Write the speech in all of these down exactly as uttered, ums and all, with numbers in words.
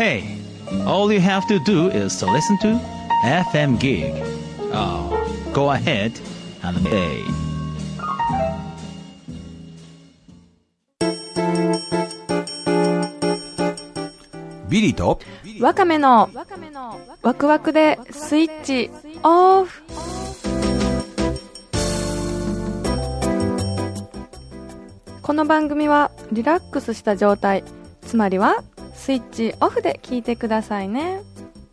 Hey, all you have to do is to listen to エフエム Gig. Oh, go ahead and play. ビリーとワカメのワクワクでスイッチオフ。この番組はリラックスした状態、つまりはスイッチオフで聞いてくださいね。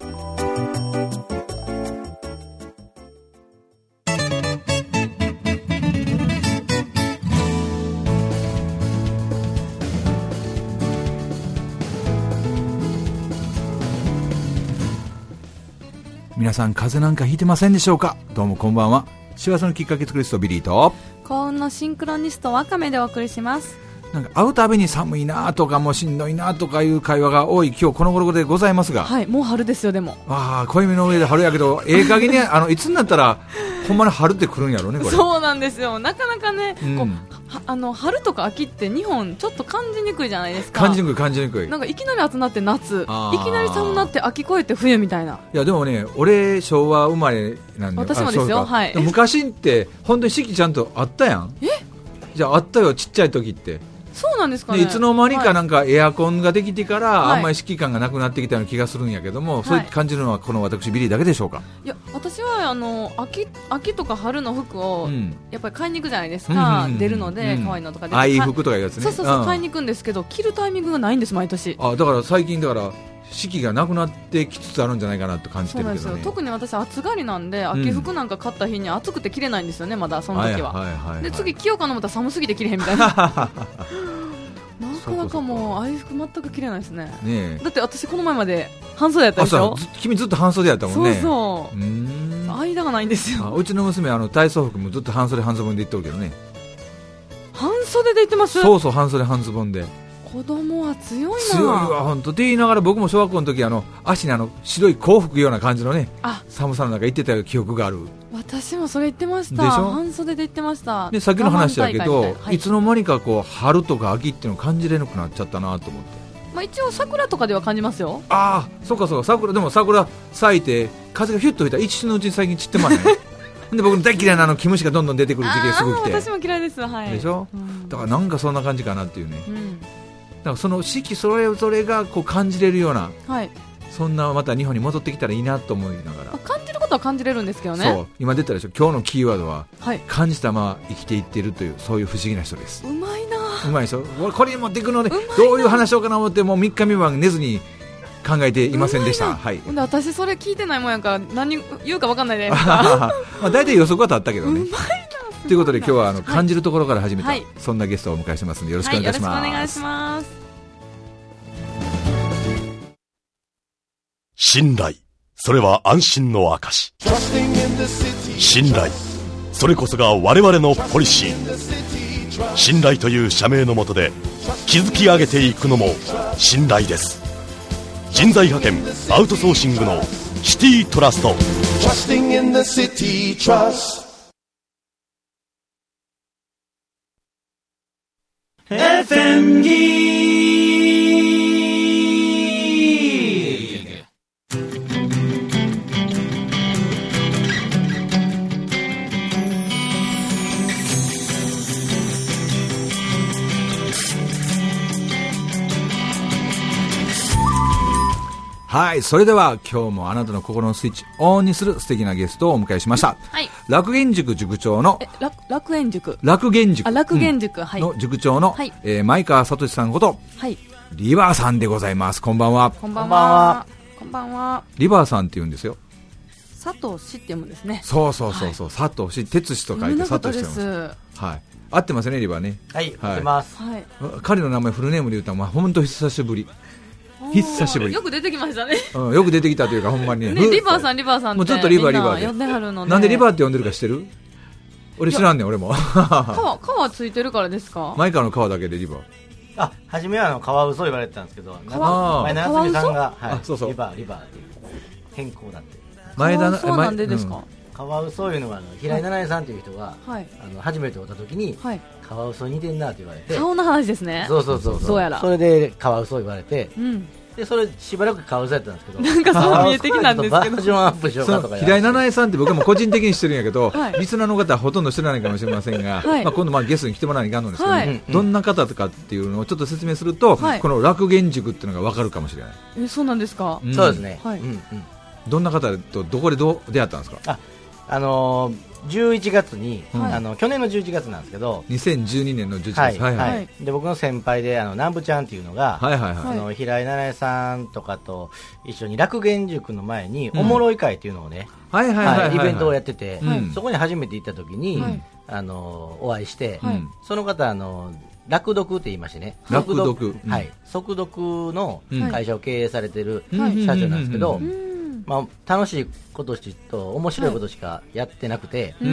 皆さん風邪なんかひいてませんでしょうか。どうもこんばんは。幸せのきっかけ作りストビリーと幸運のシンクロニストワカメでお送りします。 なんか会うたびに寒いなとかもうしんどいなとかいう会話が多い今日この頃でございますが、 はい、もう春ですよ。でもああ暦の上で春やけどええ加減にあのいつになったらほんまに春って来るんやろうねこれ。 そうなんですよ。なかなかね、 うん、 こうはあの春とか秋って日本ちょっと感じにくいじゃないですか。 感じにくい感じにくい。 なんかいきなり暑なって夏、いあーきなり寒なって秋越えて冬みたいな。 いやでもね俺昭和生まれなんで私もですよ。はい。 昔って本当に四季ちゃんとあったやん。 えじゃああったよちっちゃい時って。 そうなんですかね。 でいつの間にかなんかエアコンができてから、 はい、 あんまり敷感がなくなってきたような気がするんやけども、はい、そう感じるのはこの私ビリーだけでしょうか。いや私はあの 秋, 秋とか春の服を、うん、やっぱり買いに行くじゃないですか、 うんうんうん、 出るので、うん、可愛いのとか出て、 あいい服とかいうやつね。 そうそうそう、 うん、 買いに行くんですけど着るタイミングがないんです毎年。 あだから最近だから四季がなくなってきつつあるんじゃないかなと感じてるけどね。 そうなんですよ。特に私暑がりなんで秋服なんか買った日に暑くて着れないんですよねまだその時は、はいはいはいはい、で次着ようかな思ったら寒すぎて着れへんみたいななかなかもうああいう服全く着れないです ね, ねだって私この前まで半袖やったでしょ。 君ずっと半袖やったもんね。 そうそう、うーん間がないんですよ。 あうちの娘あの体操服もずっと半袖半ズボンで行ってるけどね。 半袖で行ってます。 そうそう半袖半ズボンで。 子供は強いな。 強いわ本当って言いながら僕も小学校の時あの足にあの白い甲服ような感じのねあ寒さの中行ってた記憶がある。私もそれ言ってました。半袖で行ってました。 でさっきの話だけど い,、はい、いつの間にかこう春とか秋っていうのを感じれなくなっちゃったなと思って、 まあ、一応桜とかでは感じますよ。 ああそうかそうか桜でも桜咲いて風がヒュッと吹いたら一瞬のうちに最近散ってますねで僕大嫌いなあの毛虫がどんどん出てくる時期がすごくて。 私も嫌いです、はい、 でしょ、うん、だからなんかそんな感じかなっていうね、うんだからその四季それぞれがこう感じれるような、はい、そんなまた日本に戻ってきたらいいなと思いながら。 感じることは感じれるんですけどね。 そう今出たでしょ今日のキーワードは、はい、感じたまま生きていっているというそういう不思議な人です。 うまいなうまいでしょ。これに持っていくのでどういう話しようかな思ってもうみっかめは寝ずに考えていませんでした。はい、 で私それ聞いてないもんやから何言うか分かんないじゃないですかまあ大体予測は立ったけどね。 うまいなということで今日はあの感じるところから始めた、はい、そんなゲストをお迎えしてますのでよろしくお願いします、 はい、よろしくお願いします。 信頼、それは安心の証。信頼、それこそが我々のポリシー。信頼という社名の下で築き上げていくのも信頼です。人材派遣アウトソーシングのシティトラスト。 エフエム ギーはい、それでは今日もあなたの心のスイッチオンにする素敵なゲストをお迎えしました、はい、楽源塾塾長のえ楽楽園塾楽源塾あ楽源塾、うんはい、 の塾長の、はいえー、前川聡さんこと、はい、リバーさんでございます。こんばんは。 こんばんは。こんばんは。 リバーさんって言うんですよ。 佐藤氏って読むんですね。 そうそうそうそう、はい、佐藤氏哲氏と書いて佐藤氏って読む。はい。合ってますねリバーね。 はい。合ってます。はい。 彼の名前フルネームで言うとまあ本当久しぶり。久しぶり。 よく出てきましたね、 うん、よく出てきたというかほんまにね, ねリバーさんリバーさんってもうずっとリバーリバーで呼んではるので。 なんでリバーって呼んでるか知ってる？俺知らんねん俺も川川ついてるからですか？ 前川の川だけでリバー。 あ初めはあの川嘘言われてたんですけど前田夏美さんが、はい、あそうそうリバーリバーっていう変更だって。 前田そうなんでですか？ 川嘘いうのはあの平井七重さんという人が、はい、あの初めて会った時に、はい、川嘘似てんなって言われて。 顔の話ですね。 そうそうそうそう。 そうやらそれで川嘘言われて、うんでそれしばらく顔されたんですけど、 なんかそう見えてきたんですけど、 バージョンアップしようかとか。 平井七重さんって僕はもう個人的にしてるんやけど、はい、リスナーの方はほとんど知らないかもしれませんが、はい、まあ、今度まあゲストに来てもらわないかんのですけど、ね、はい、どんな方とかっていうのをちょっと説明すると、はい、この楽源塾っていうのが分かるかもしれない。 え、そうなんですか。 うん、そうですね、 はい、 うんうん、 どんな方とどこでどう出会ったんですか。 あ、あのーじゅういちがつに、はい、あの去年のじゅういちがつなんですけど、 にせんじゅうにねんのじゅういちがつ、 はいはいはい、で僕の先輩であの南部ちゃんっていうのが、 はいはいはい、 あの平井七重さんとかと一緒に楽源塾の前におもろい会っていうのをね、イベントをやってて、はい、そこに初めて行った時に、はい、あのお会いして、はい、その方あの楽読って言いましてね、 楽読、 はい、速読の会社を経営されてる社長なんですけど、まあ、楽しいことと面白いことしかやってなくて、はい、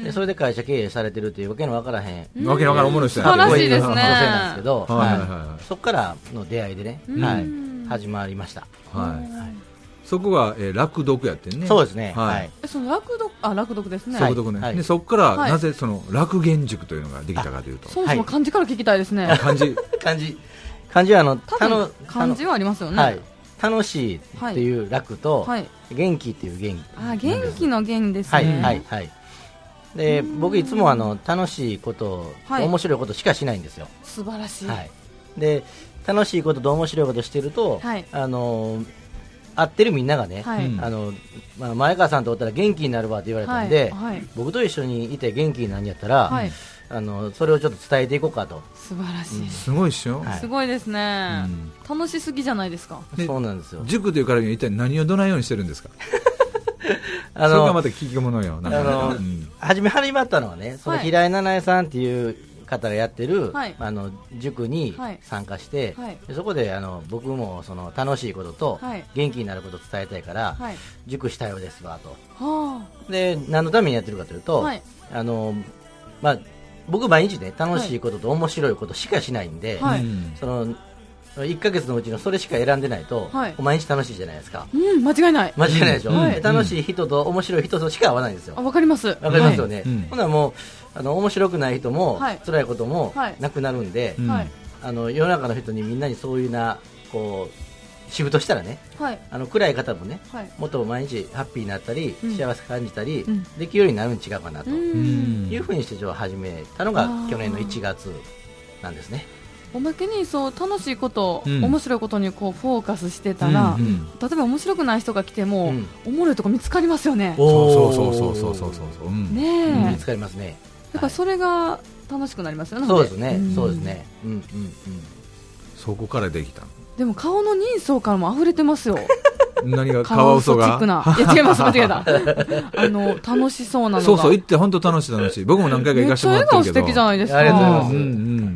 でそれで会社経営されてるっていうわけのわからへん、 わけのわからんおもろい人やな、素晴らしいですね、 女性なんですけど、はいはいはい、そこからの出会いでね、はい、始まりました。 はいはい、そこが、えー、楽読やってんね。 そうですね、 はいはい、 その楽読、あ、楽読ですね。 速読ね、はい、でそこから、はい、なぜその楽源塾というのができたかというと、 そもそも漢字から聞きたいですね。 漢字漢字漢字はあの多分漢字はありますよね。 はい、楽しいっていう楽と、はい、元気っていう元気。 あ、元気の元ですね。 はいはいはい。で僕いつもあの楽しいこと、はい、面白いことしかしないんですよ。 素晴らしい。 はい、で楽しいことと面白いことしてると、はい、あの会ってるみんながね、はい、あのまあ、前川さんとおったら元気になるわって言われたんで、はいはい、僕と一緒にいて元気になるんやったら、はい、あのそれをちょっと伝えていこうかと。 素晴らしい、 うん、すごいっしょ、 はい、すごいですね、うん、楽しすぎじゃないですか。 そうなんですよ。 塾というからには一体何をどないようにしてるんですか。あのそれがまた聞き物よ。なんか、あの、うん、 初め始まったのはね、その平井七重さんっていう方がやってる、はい、あの塾に参加して、はい、でそこであの僕もその楽しいことと、はい、元気になることを伝えたいから、はい、塾したようですわと、はあ、で何のためにやってるかというと、はい、あのまあ、僕毎日ね楽しいことと面白いことしかしないんで、はい、そのいっかげつのうちのそれしか選んでないと、はい、毎日楽しいじゃないですか。 うん、間違いない。 間違いないでしょ、うん、はい、楽しい人と面白い人としか会わないんですよ。 あ、わかります。 わかりますよね、はい、うん、ほんならもうあの面白くない人も、はい、辛いこともなくなるんで、はい、あの世の中の人にみんなにそういうなこうシフトしたらね、はい、あの暗い方もね、はい、もっと毎日ハッピーになったり、うん、幸せ感じたり、うん、できるようになるに違うかなというふうにして始めたのが去年のいちがつなんですね。 おまけにそう楽しいこと、うん、面白いことにこうフォーカスしてたら、うんうん、例えば面白くない人が来ても、うん、おもろいとこ見つかりますよね。 そうそうそうそうそうそうそう、うん、 ねえ、 うん、見つかりますね。 だからそれが楽しくなりますよね。 そうですね、うん、そうですね、うんうんうん、 そこからできた。 でも顔の人相からも溢れてますよ。 何がカワウソが。 いや違います、間違えた。あの楽しそうなのが。 そうそう、行って本当楽しい楽しい。僕も何回か行かせてもらってるけど。めっちゃ笑顔素敵じゃないですか。 ありがとうございます。うんうん、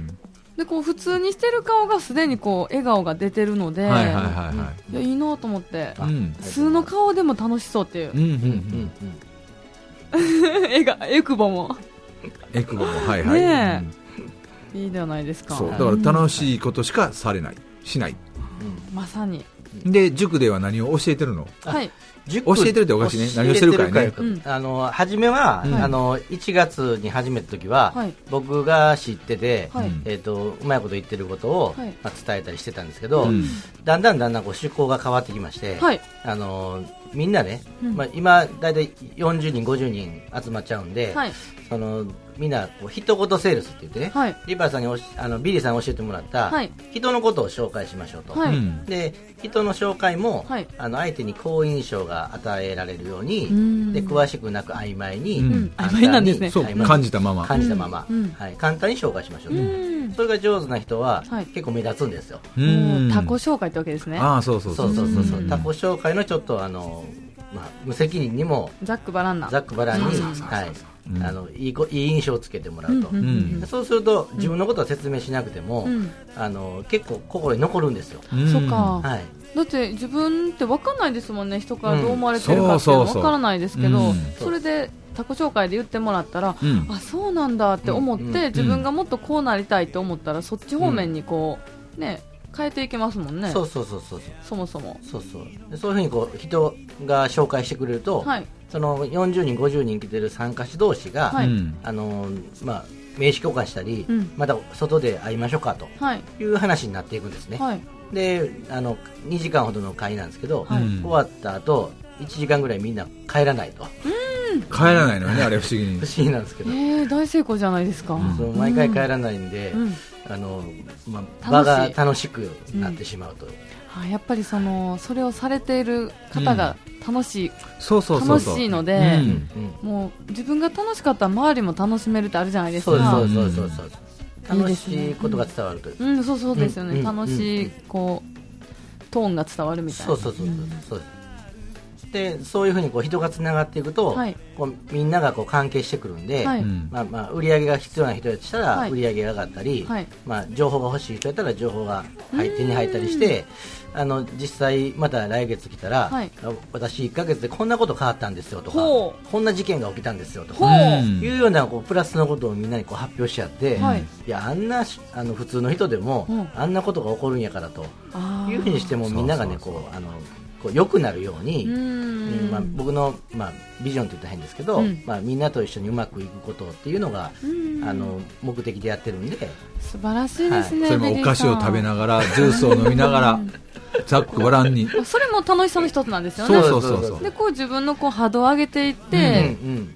でこう普通にしてる顔がすでにこう笑顔が出てるので、はいはいはいはい、いやいいなと思って、うん、普通の顔でも楽しそうっていう。うんうんうんうん、エがエクボも。 エクボもはいはい。ねえ、うん、いいではないですか。 そうだから楽しいことしかされない、しない。 うん、まさに。 で塾では何を教えてるの？ はい。 教えてるっておかしいね。何をしてるかね。 うん、あの初めは、うん、あのいちがつに始めた時は、はい、僕が知ってて、はい、えっ、ー、とうまいこと言ってることを、はい、まあ、伝えたりしてたんですけど、うん、だんだんだんだんこう趣向が変わってきまして、はい、あのみんなね、うん、まあ、今だいたいよんじゅうにんごじゅうにん集まっちゃうんで、はい、そのみんなこう一言セールスって言ってね、はい、リバーさんにおしあのビリーさんに教えてもらった、はい、人のことを紹介しましょうと、はい、で人の紹介も、はい、あの相手に好印象が与えられるように、で詳しくなく曖昧に、うん、 曖昧なんですね。 そう感じたまま感じたまま、うん、はい、簡単に紹介しましょうと、うん、それが上手な人は、はい、結構目立つんですよ。 うん、他己紹介ってわけですね。 ああそうそうそうそうそうそう、他己紹介のちょっとあの、まあ、無責任にもざっくばらんなざっくばらんに、はい、うん、あのいいいい印象をつけてもらうと、うんうんうん、そうすると自分のことは説明しなくても、うん、あの結構心に残るんですよ。 うん、そうか、はい、だって自分って分かんないですもんね。人からどう思われてるかっていうの分からないですけど、それで他己紹介で言ってもらったら、うん、あそうなんだって思って、うんうん、自分がもっとこうなりたいと思ったら、そっち方面にこう、ね、変えていけますもんね。 そうそうそうそう、 そもそもそうそうでそういうふうにこう人が紹介してくれると、はい、そのよんじゅうにんごじゅうにん来てる参加者同士が、はい、あのまあ、名刺交換したり、うん、また外で会いましょうかという話になっていくんですね。はい、 であのにじかんほどの会なんですけど、はい、終わった後いちじかんぐらいみんな帰らないと。 うん、 帰らないのね、あれ不思議に。 不思議なんですけど、 えー、大成功じゃないですか。 うん、そう毎回帰らないんで、うん、あのまあ、場が楽しくなってしまうと、うんあ、やっぱりそのそれをされている方が楽しい、うん、 そうそうそうそう楽しいので、うんうん、もう自分が楽しかったら周りも楽しめるってあるじゃないですか。 そうそうそうそう、うん、楽しいことが伝わるという、 うん、そうそうですよね、うん、楽しいこうトーンが伝わるみたいな。 そうそうそうそう、そうでそういうふうにこう人がつながっていくと、はい、こうみんながこう関係してくるんで、はい、まあ、まあ売り上げが必要な人やとしたら、はい、売り上げが上がったり、はい、まあ、情報が欲しい人やったら情報が入手に入ったりして、あの実際また来月来たら、はい、私いっかげつでこんなこと変わったんですよとか、こんな事件が起きたんですよとかいうようなこうプラスのことをみんなにこう発表し合って、はい、いやあんなあの普通の人でも、うん、あんなことが起こるんやからというふうにしてもみんながねこうあのこう良くなるように、うん、まあ、僕の、まあ、ビジョンと言ったら変ですけど、うん、まあ、みんなと一緒にうまくいくことっていうのが、あの目的でやってるんで。 素晴らしいですね、はい、 それもお菓子を食べながらジュースを飲みながらざっくばらんにそれも楽しさの一つなんですよね。 そうそうそうそう。 でこう自分のこう波動を上げていって、うんうん、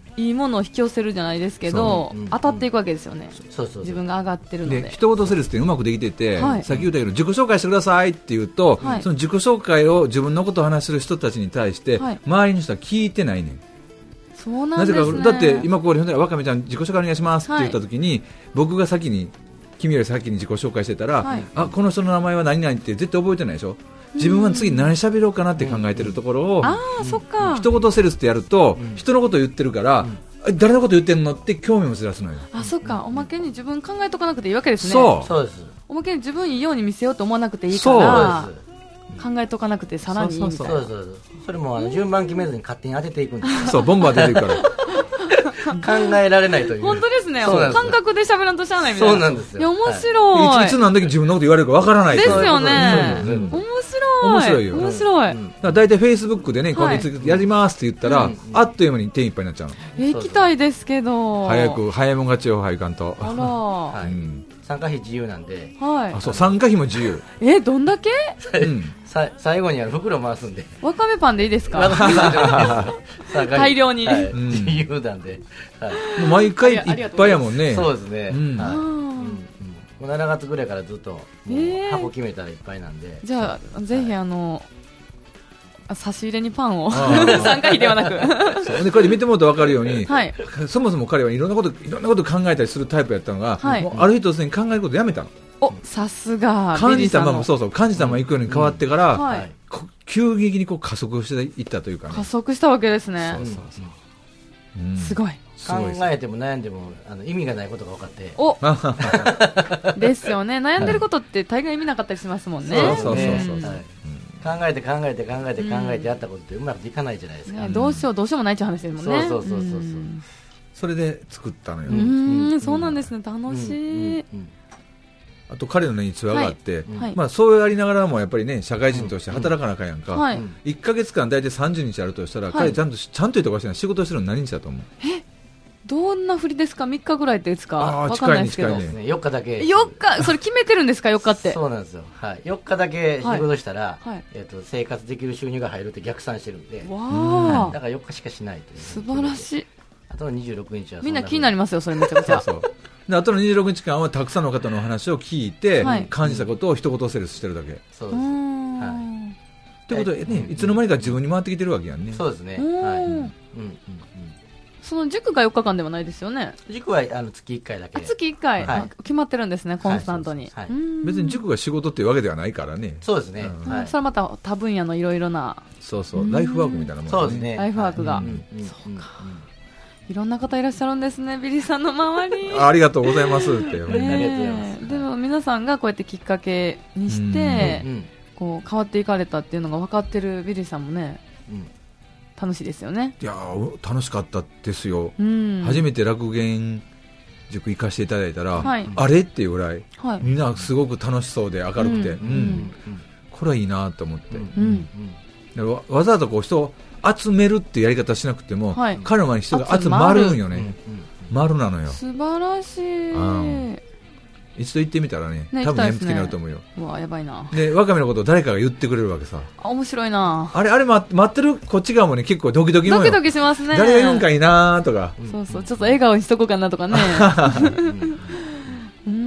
いいものを引き寄せるじゃないですけど、うんうん、当たっていくわけですよね。そうそうそう、自分が上がってるので。 で一言セールスってうまくできてて、はい、さっき言ったけど自己紹介してくださいって言うと、はい、その自己紹介を自分のことを話する人たちに対して、はい、周りの人は聞いてないねん。 そうなんですね。 なぜかだって今ここでわかめちゃん自己紹介お願いしますって言った時に、はい、僕が先に君より先に自己紹介してたら、はい、あこの人の名前は何々って絶対覚えてないでしょ。自分は次何喋ろうかなって考えてるところを、うん、 あそっか、 一言セールスってやると、うん、人のことを言ってるから、うん、誰のこと言ってんのって興味を持ち出すのよ。 あそっか、おまけに自分考えとかなくていいわけですね。 そうそうです。 おまけに自分いいように見せようと思わなくていいから考えとかなくてさらにいいみたいな。 そうそうそう、それもあの順番決めずに勝手に当てていくんですよ。 そうボンバー出ていくから考えられないという。 本当ですね。感覚で喋らんとしゃあないみたいな。 そうなんですよ。 いや面白い。 はい、いつ何時自分のこと言われるかわからないですよね。面白い。 面白いよ。 面白い。 だいたいフェイスブックでね、今月やりますって言ったら、あっという間に手いっぱいになっちゃうの。 え行きたいですけど。 早く早いもん勝ちよ、はいかんと。 あら。 はい。参加費自由なんで。 はい。 あそう参加費も自由。 えどんだけ？ うん。さ最後には袋回すんで。 わかめパンでいいですか？大量に。 自由なんで。 もう毎回いっぱいやもんね。 そうですね。もうしちがつぐらいからずっと箱決めたらいっぱいなんで。 じゃあぜひあの差し入れにパンを参加費ではなくそうでこれで見てもらうと分かるように、はい、そもそも彼はいろんなこといろんなこと考えたりするタイプやったのが、はい、もうある日突然考えることやめたの。 おさすが感じたままそうそう感じたまま行くように変わってから、うんはい、急激にこう加速していったというか、ね、 加速したわけですね。 そうそうそう、 うん、すごい。 考えても悩んでもあの意味がないことが分かっておですよね。悩んでることって大概意味なかったりしますもんね。 そうそうそうそう、うんはい、考えて考えて考えて考えてやったことってうまくいかないじゃないですか、 ね、どうしようどうしようもないって話ですもんね。 そうそうそうそうそう、うん、 それで作ったのよ。 うーんそうなんですね。楽しい、うんうんうん、 あと彼の、ね、逸話があって、はいまあ、そうやりながらもやっぱり、ね、社会人として働かなあかんやんか、うんはい、いっかげつかん大体さんじゅうにちあるとしたら、はい、彼ちゃんとちゃんと言うとかしてない仕事してるの何日だと思う？ えどんな振りですか？みっかぐらいっていつかわかんないですけど、 近いね、 よっかだけよっかそれ決めてるんですか？よっかってそうなんですよ、はい、よっかだけ仕事したら、はいえー、と生活できる収入が入るって逆算してるんで、 わー、 はい、だからよっかしかしないという。 素晴らしい。 あとのにじゅうろくにちはみんな気になりますよそれめちゃくちゃそうそうであとのにじゅうろくにちかんはたくさんの方のお話を聞いて、はい、感じたことを一言セールスしてるだけ。 そうです、はい、 ということでね、いつの間にか自分に回ってきてるわけやんね。 そうですね、はい、うんうんうんその塾がよっかかんではないですよね。 塾はあの月いっかいだけ。 月いっかい、はい、決まってるんですねコンスタントに、 はいはい、別に塾が仕事っていうわけではないからね。 そうですね、 うんはい、それはまた多分野のいろいろなそうそうライフワークみたいなもの、ね、 そうですねライフワークが、はい、そうか、いろんな方いらっしゃるんですねビリーさんの周り。 あ, ありがとうございますって、 ね、でも皆さんがこうやってきっかけにして、うんうん、こう変わっていかれたっていうのが分かってるビリーさんもね、うん楽しいですよね。 いや楽しかったですよ、うん、初めて落言塾行かせていただいたら、はい、あれっていうぐらい、はい、みんなすごく楽しそうで明るくて、うんうんうん、これはいいなと思って、うんうん、わ, わざわざこう人を集めるっていうやり方しなくても、はい、彼の前に人が集まるんよね、うんうん、丸なのよ。 素晴らしい、うん、 一度行ってみたらね、ね多分やみつきになると思うよ。 うわやばいな。 でワカメのことを誰かが言ってくれるわけさ。 あ面白いな。 あれあれ待ってるこっち側もね結構ドキドキもよ。 ドキドキしますね。 誰が言うんかいなとか。 そうそうちょっと笑顔にしとこうかなとかね。 うん、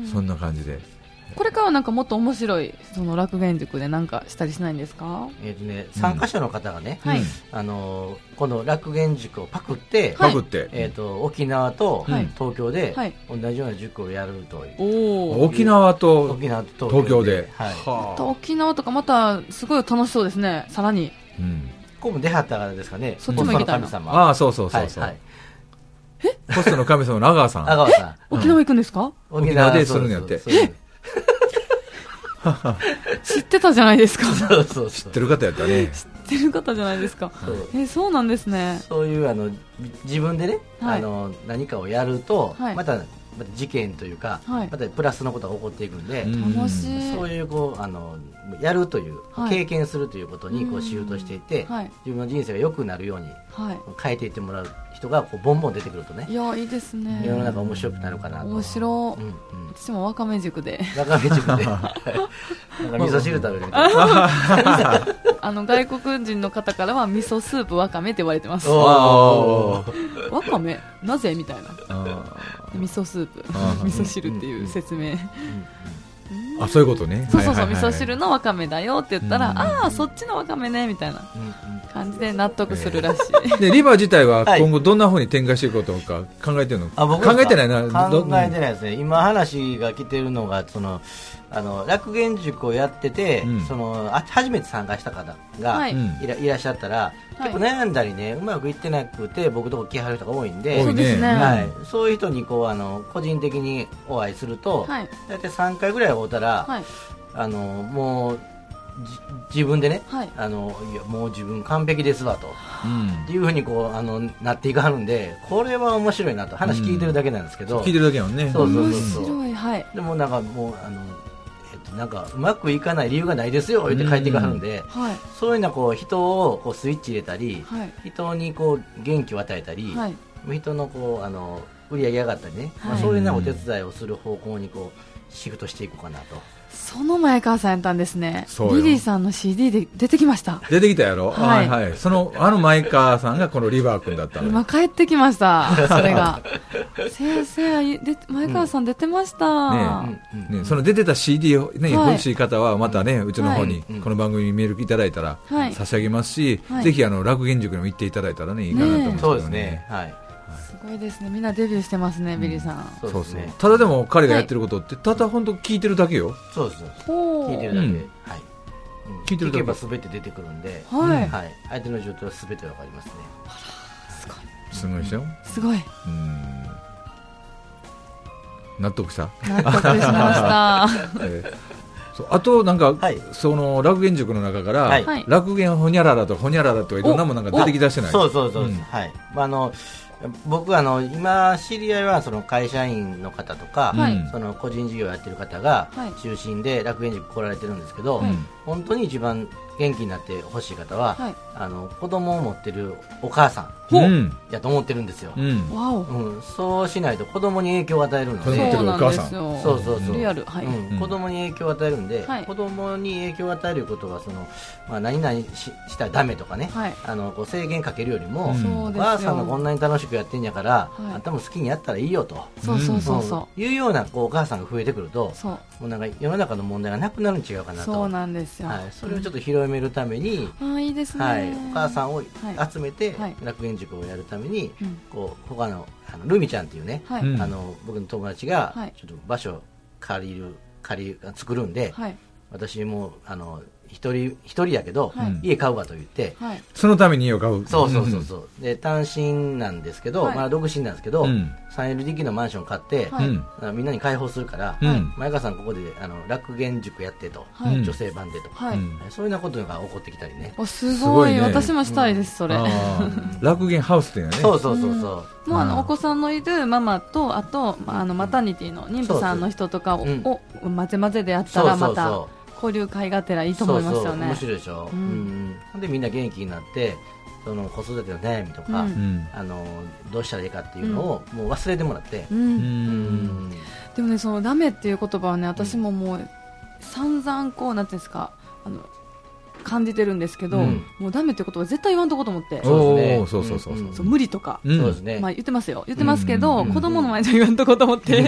そんな感じで。 これからなんかもっと面白いその落言塾でなんかしたりしないんですか？ えーとね、参加者の方がね、 うん、 あのー、この落言塾をパクって、 パクって、 えーと、沖縄と東京で同じような塾をやるという、 はい、沖縄と沖縄と東京で、 はい、 はあ、沖縄とかまたすごい楽しそうですね。さらに、 うん、 ここも出はったからですかね。 そっちも行きたいな。 ああそうそうそうそう、はいはい、えポストの神様の阿川さん阿川さん沖縄行くんですか？ 沖縄でするんやって。 知ってたじゃないですか。 そうそう知ってる方やったね。 知ってる方じゃないですか。そうえそうなんですね。 そういうあの自分でね、はい、あの何かをやると、はい、またまた事件というか、はい、またプラスのことが起こっていくんで、 楽しい。 そういうこうあのやるという、はい、経験するということにこうシフトしていて、はい、自分の人生が良くなるように変えていってもらう人がこうボンボン出てくるとね。 いやいいですね。 世の中面白くなるかなと。 面白い。うんうん、私もわかめ塾で。 わかめ塾で。なんか味噌汁食べるみたいな。 あの外国人の方からは味噌スープわかめって言われてます。 わかめなぜみたいな。味噌スープ味噌汁っていう説明。 あそういうことね。 そうそうそう、味噌汁のわかめだよって言ったら、ああそっちのわかめねみたいな感じで納得するらしい。 でリバー自体は今後どんな風に展開していこうとか考えてるの？ あ僕考えてないな。 考えてないですね。今話が来てるのがそのあの落言塾をやってて、うん、そのあ初めて参加した方が、はい、い, らいらっしゃったら、はい、結構悩んだりねうまくいってなくて僕とこ来はる人が多いんで、 そうですね、 はい、そういう人にこうあの個人的にお会いすると、はい、大体さんかいぐらい会うたら、はい、あのもう自分でね、はい、あのいやもう自分完璧ですわと、うん、っていうふうにこうあのなっていかはるんでこれは面白いなと話聞いてるだけなんですけど、 うん、聞いてるだけやもんね。 そうそうそうそう面白い、はい、 でもなんかもうあのなんかうまくいかない理由がないですよ言って帰っていかはるんで、うんはい、そういうのはこう人をこうスイッチ入れたり、はい、人にこう元気を与えたり、はい、人のこうあの売り上げ上がったりね、はいまあ、そういうようなお手伝いをする方向にこうシフトしていこうかなと。 その前川さんやったんですね。リリーさんの シーディー で出てきました。 出てきたやろ、はいはい、そのあの前川さんがこのリバー君だったの。 今帰ってきましたそれが先生で前川さん出てました、 うんねね、その出てた シーディー を、ねはい、欲しい方はまたねうちの方にこの番組にメールいただいたら差し上げますし、はい、ぜひあの落言塾にも行っていただいたらねいいかなと思うんですけどね。 そうですね、はいすごいですね。みんなデビューしてますね、うん、ビリーさん。 そうそうそう。ただでも彼がやってることって、はい、ただ本当聞いてるだけよ。 そうです。聞いてるだけ、うん、はい。 聞いてるだけ。 聞けばすべて出てくるんで、 はい。 はい。相手の状況はすべてわかりますね。 あら、すごい。 すごいですよ。 すごい。 うん。納得した？ 納得しました。 えーそうあとなんか、はい、その落言塾の中から、はい、落言ほにゃららとほにゃららといろんなものが出てきだしてない。 そうそうそう、うん、はい。まああの僕あの今知り合いはその会社員の方とか、はい、その個人事業をやってる方が中心で落言塾来られてるんですけど、はい、本当に一番元気になってほしい方は、はい、あの子供を持ってるお母さんやと思ってるんですよ、うんうん、そうしないと子供に影響を与えるので、 そうなんですよ。 そうそうそう、 リアル、はいうん、子供に影響を与えるんで、はい、子供に影響を与えることはその、まあ、何々 し, したらダメとかね、はい、あのこう制限かけるよりも、うん、お母さんがこんなに楽しくやってんやから、はい、あんたも好きにやったらいいよと、 そうそうそうそう、 いうようなこうお母さんが増えてくると、そうもうなんか世の中の問題がなくなるに違うかなと。 そうなんですよ、 はい、それをちょっと広めるために、 うん、あいいですね、 はい、お母さんを集めて、はい、落言塾をやるために、うん、こう他のあのルミちゃんっていうね、はい、あの僕の友達がちょっと場所借りる借り作るんで、はい、私もあの一人一人やけど、はい、家買うわと言って、はい、 そのために家を買う。 そうそうそうそう、で単身なんですけど、はい、まあ独身なんですけど、うん、スリーエルディーケー のマンション買って、はい、みんなに開放するから、うん、前川さんここであの落言塾やってと、はい、女性版でとか、はい、そういうようなことが起こってきたりね。 おすごい、ね、私もしたいです、うん、それ落言ハウスっていうね。 そうそうそうそう、 うん、もうあのお子さんのいるママとあとあのマタニティの妊婦さんの人とかを、うん、を混ぜ混ぜでやったらまた交流会がてらいいと思いますよね。そうそう面白いでしょ、うんうん、でみんな元気になってその子育ての悩みとか、うん、あのどうしたらいいかっていうのをもう忘れてもらって、うんうん、 でもねそのダメっていう言葉はね私ももう散々こうなんていうんですかあの感じてるんですけど、うん、もうダメってことは絶対言わんとこうと思って、 そうですね、そうそうそうそう無理とか、 うん、 そうですね、まあ、言ってますよ言ってますけど、うん、子供の前では言わんとこうと思って、うん、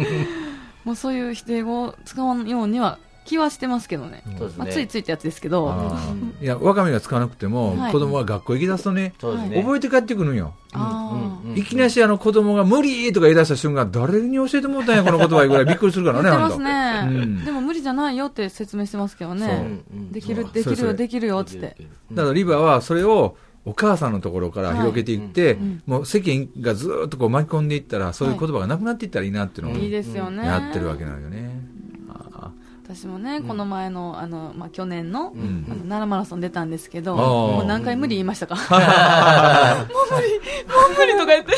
もうそういう否定語を使わんようには気はしてますけどね、うんまあ、ついついってやつですけど、 いやわかめが使わなくても、はい、子供は学校行き出すとね、はい、覚えて帰ってくるんよ、うんうん、いきなりあの子供が無理とか言い出した瞬間誰に教えてもらったんやこの言葉ぐらいびっくりするからね言ってますね、うん、でも無理じゃないよって説明してますけどね、できるできるよできるよっつって、 だからリバはそれをお母さんのところから広げていって、はいうんうん、もう世間がずっとこう巻き込んでいったらそういう言葉がなくなっていったらいいなっていうのを、はい、やってるわけなんよね。 私もね、うん、この前の、あの、まあ、去年の、うん、あの奈良マラソン出たんですけど、もう何回無理言いましたかもう無理、もう無理とか言って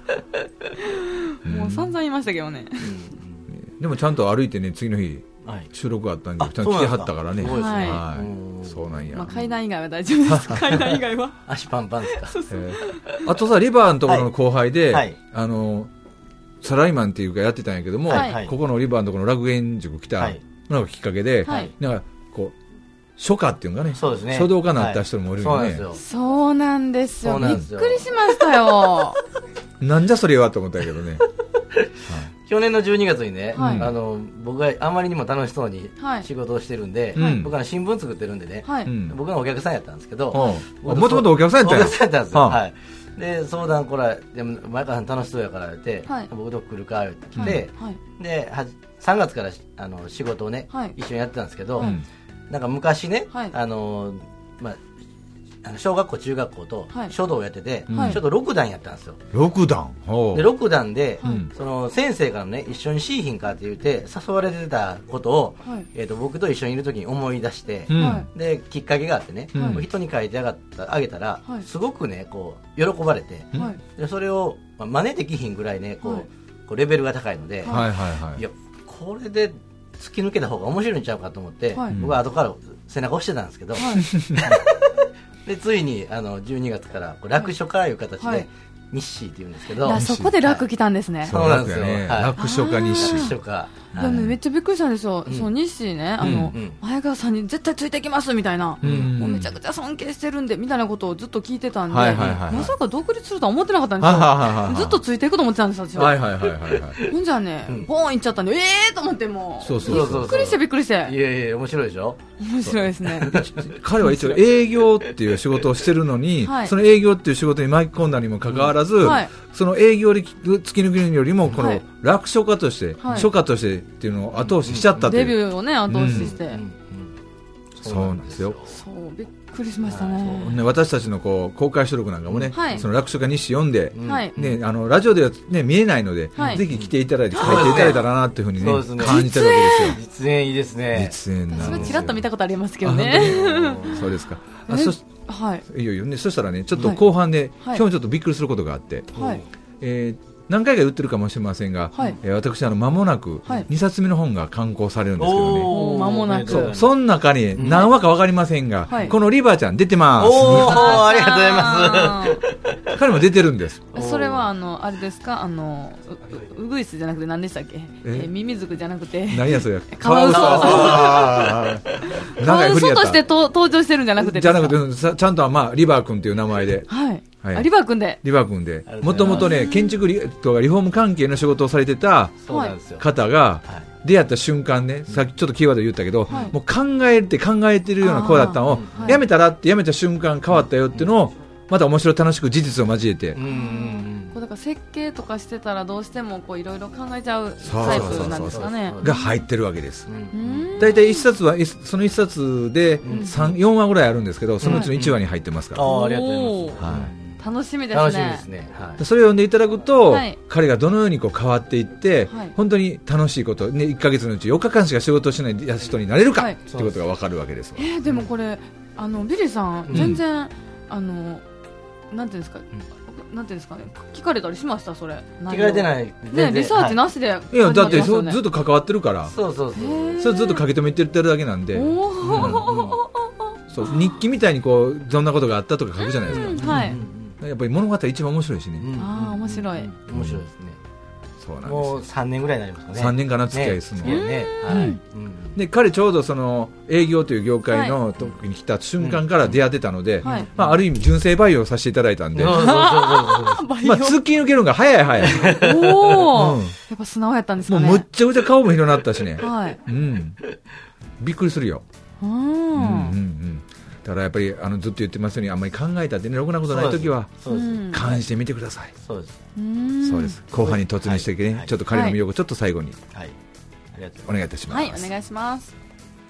もう散々言いましたけどね、 うん、でもちゃんと歩いてね次の日、はい、収録があったんでちゃんと来てはったからね、はいはい、そうなんや、 まあ、階段以外は大丈夫です階段以外は足パンパンですかそうそう、 えー、あとさリバーのところの後輩で、はい、あのサラリーマンっていうかやってたんやけども、はい、ここのリバーのところの落言塾来た、はいのがきっかけで、はい、なんかこう書家っていうのがね、そうですね、書道家になった人もいるよね、 はい、そうなんですよ、びっくりしましたよなんじゃそれはと思ったけどね、はい、 去年のじゅうにがつにね、はい、あの僕があまりにも楽しそうに仕事をしてるんで、はい、僕は新聞作ってるんでね、はい、僕がお客さんやったんですけど、 もともとお客さんやったんやお客さんやったんですよ、はい、で相談こらでも前川さん楽しそうやから言って、はい、僕どこ来るかって来て、はい、ではさんがつからあの仕事をね、はい、一緒にやってたんですけど、うん、なんか昔ね、はい、あのまあ、あの小学校中学校と書道をやってて、はい、書道ろくだんやったんですよ。 ろくだんでろくだんで、はい、その先生からね一緒にしいひんかって言って誘われてたことを、はい、えー、と僕と一緒にいる時に思い出して、うん、できっかけがあってね、うん、人に書いてあげたあげたら、はい、すごくねこう喜ばれて、はい、でそれを、まあ、真似できひんぐらいねこう、はい、こうレベルが高いので、はいはいはい、いやこれで突き抜けた方が面白いんちゃうかと思って、はい、僕は後から背中押してたんですけど、はい、でついにあのじゅうにがつから楽書家いう形で、はい、日誌っていうんですけど、 そこで楽来たんですね、はい、 そうなんですよ、はい、楽書家日誌、 楽書家、 いやめっちゃびっくりしたんですよ、うん、その日誌ね、あの、うんうん、前川さんに絶対ついてきますみたいな、うんうん、もうめちゃくちゃ尊敬してるんでみたいなことをずっと聞いてたんで、はいはいはいはい、まさか独立するとは思ってなかったんですよ、はいはいはいはい、ずっとついていくと思ってたんです私は、はいはいはいはい、ほんじゃね、うん、ボーンいっちゃったんで、えーと思ってもうそうそうそうそうびっくりしてびっくりして、いやいや面白いでしょ、 面白いですね彼は一応営業っていう仕事をしてるのに、はい、その営業っていう仕事に巻き込んだにもかかわらず、うんはい、その営業で突き抜けるよりもこの楽書家として、はい、書家としてっていうのを後押ししちゃったという、 デビューをね後押しして、うんうんうん、 そうなんですよ、 そうびっくりしましたね、 ね、私たちのこう公開収録なんかもね、はい、その楽書家日誌読んで、はいね、あのラジオでは、ね、見えないので、はい、ぜひ来ていただいて書いていただいたらなというふうに、ねね、感じてるわけですよ。 実演いいですね。 実演なんですよ。 それちらっと見たことありますけどね。 そうですか。あそし、はい、いよいよね、そしたらねちょっと後半で、はい、今日ちょっとびっくりすることがあって、はい、えー何回か言ってるかもしれませんが、はい、えー、私あの間もなくにさつめの本が刊行されるんですけどね、 お間もなくそ, その中に何話か分かりませんが、はい、このリバーちゃん出てます。 おーありがとうございます彼も出てるんです。 それはあのあれですか、あのうぐいすじゃなくて何でしたっけ、えー、ミミズクじゃなくて何やそれカワウソカワウソとしてと登場してるんじゃなくてじゃなくてちゃんとは、まあ、リバー君という名前で、 はいはい、リバー君でリバー君でもともとね建築とかリフォーム関係の仕事をされてた方が出会った瞬間ね、さっきちょっとキーワード言ったけど、はい、もう考えて考えてるような子だったのを、はい、やめたらってやめた瞬間変わったよっていうのをまた面白い楽しく事実を交えて、うん、 こうだから設計とかしてたらどうしてもいろいろ考えちゃうタイプなんですかねが入ってるわけです。だいたいいっさつはそのいっさつでよんわぐらいあるんですけど、そのうちのいちわに入ってますから、 うん、あ, ありがとうございます、 はい楽しみですね。 楽しみですね、はい、 それを読んでいただくと、はい、彼がどのようにこう変わっていって、はい、本当に楽しいこと、ね、いっかげつのうちよっかかんしか仕事をしない人になれるか、はい、ってことが分かるわけです。 えー、でもこれあのビリーさん、うん、全然あのなんていうんですか、 なんていうんですかね、聞かれたりしました。それ聞かれてないね、リサーチなしで、はい、 いやだってそずっと関わってるから。 そうそうそうそれずっと書き留めてるだけなんで、うんうん、そう日記みたいにこうどんなことがあったとか書くじゃないですか、うんはい、やっぱり物語一番面白いしね、 うん、ああ面白い、 面白いですね。 そうなんです。 もうさんねんぐらいになりますかね。 さんねんかな、付き合いするの、ねね、はい、うん、 で彼ちょうどその営業という業界の時に来た瞬間から出会ってたので、はい、まあ、ある意味純正培養させていただいたんで、まあ突き抜けるのが早い早いお、うん、やっぱ素直やったんですかね。 もうむっちゃくちゃ顔も広なったしね、 はい、 うん、びっくりするよ。うん、うんうんうんだからやっぱりあのずっと言ってますように、あんまり考えたってね、ろくなことないときは感じてみてください。 そうです、 そうです。後半に突入してね、はい、ちょっと彼の魅力をちょっと最後に、はい、 ありがとうお願いいたします。 はい、お願いします。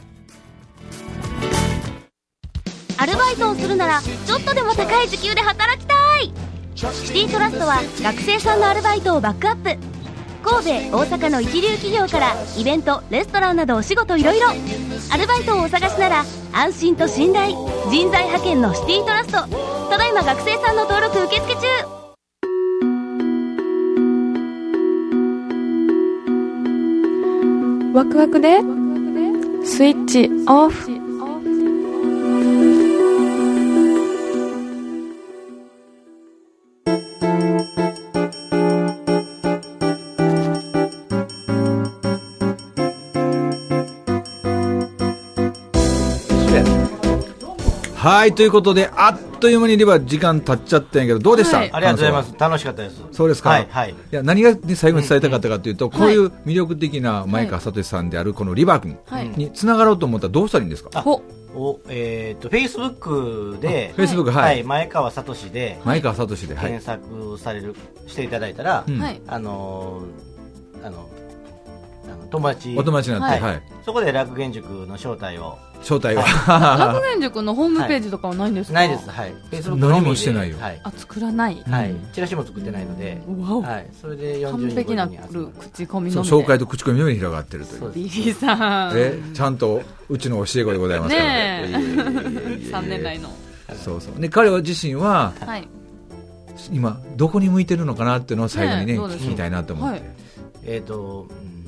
アルバイトをするならちょっとでも高い時給で働きたい。シティトラストは学生さんのアルバイトをバックアップ。神戸、大阪の一流企業からイベント、レストランなどお仕事いろいろ。アルバイトをお探しなら安心と信頼、人材派遣のシティトラスト。ただいま学生さんの登録受付中。 ワクワクでスイッチオフ。 はい、ということであっという間にリバー時間経っちゃったんやけど、どうでした？はい、 ありがとうございます。楽しかったです。 そうですか。 はいはい、いや何が、ね、最後に伝えたかったかというと、うんうん、こういう魅力的な前川聡さんであるこのリバー君につながろうと思ったらどうしたらいいんですか？ はい、おえー、とフェイスブックで、 フェイスブック、はい、はい、 前川聡で前川聡で検索される、していただいたら、 うん、 あのー、あの友達お友達なんて、はいはい、そこで楽源塾の招待を招待は、 はい、楽源塾のホームページとかはないんですか？ はい、ないです。はい。 Facebook 何もしてないよ。 はい、 あ、作らない。 はい。チラシも作ってないので、はい。それでよんじゅうにん完璧なる口コミのみで、紹介と口コミのみに広がってるという。 リリーさん。 え、ちゃんとうちの教え子でございますからね。ねさんねん来の。 そうそう。で彼は自身は、はい、今どこに向いてるのかなっていうのを最後にね、ね聞きたいなと思って。はい、 えっと。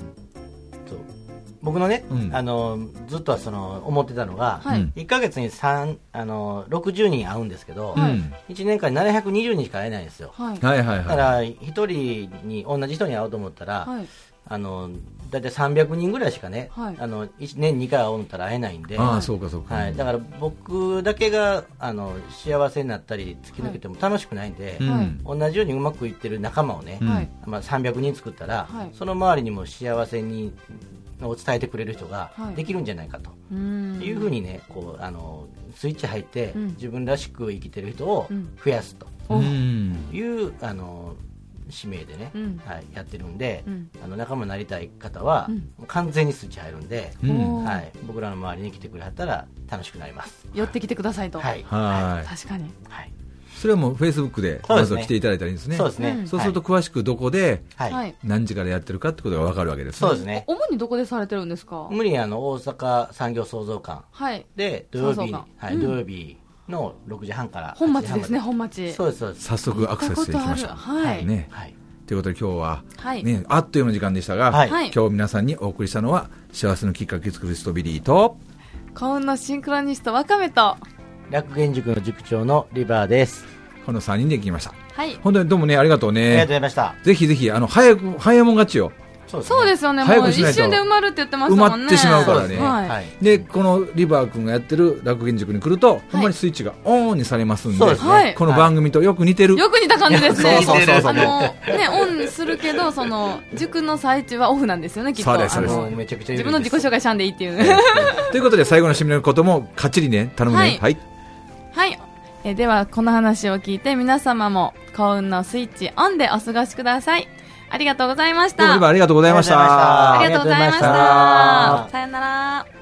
僕のね、うん、あのずっとはその思ってたのが、はい、いっかげつにさんあのろくじゅうにん会うんですけど、はい、いちねんかんにななひゃくにじゅうにんしか会えないんですよ、はい、だからひとりに同じ人に会おうと思ったら、はい、あのだいたいさんびゃくにんぐらいしかね、はい、あのいちねんにかい会おうったら会えないんで、 あ、そうかそうか、 はい、だから僕だけがあの幸せになったり突き抜けても楽しくないんで、はい、同じようにうまくいってる仲間をね、はい、まあ、さんびゃくにん作ったら、はい、その周りにも幸せにを伝えてくれる人ができるんじゃないかと、はい、いうふうにね、こうあのスイッチ入って、うん、自分らしく生きてる人を増やすという、うん、あの使命でね、うん、はい、やってるんで、うん、あの仲間になりたい方は、うん、完全にスイッチ入るんで、うん、はい、僕らの周りに来てくれはったら楽しくなります。 寄ってきてくださいと。 はい、 はい、確かに、 はい、 それはもうフェイスブックでまずは来ていただいたらいいんですね。 そうですね。 そうすると詳しくどこで何時からやってるかってことが分かるわけですね。 そうですね。 主にどこでされてるんですか？ 主にあの大阪産業創造館で土曜日、はい、土曜日のろくじはんから本町ですね。本町。 そうですそうです。 早速アクセスしていきましょう。 はいね。 はい。 ということで今日は、 はいね、あっという間の時間でしたが、はい、今日皆さんにお送りしたのは幸せのきっかけ作る人ビリーと幸運のシンクロニストワカメと楽源塾の塾長のリバーです。 このさんにんで聞きました。 はい。 本当にどうもね、ありがとうね。 ありがとうございました。 ぜひぜひあの早く早いもん勝ちよ。 そうですね。そうですよね。もう一瞬で埋まるって言ってましたもんね。 埋まってしまうからね。 はい。 でこのリバー君がやってる楽源塾に来ると、はい、ほんまにスイッチがオンにされますんで、 そうですね、 この番組とよく似てる。 よく似た感じですね。 そうそうそうそう。 あのねオンするけどその塾の最中はオフなんですよねきっと。 そうですそうです。 めちゃくちゃ自分の自己紹介しゃんでいいっていう。 ということで最後の締めのこともかっちりね頼むね。はい。 はい。はい、えではこの話を聞いて皆様も幸運のスイッチオンでお過ごしください。ありがとうございました。 どうもありがとうございました。 ありがとうございました。さよなら。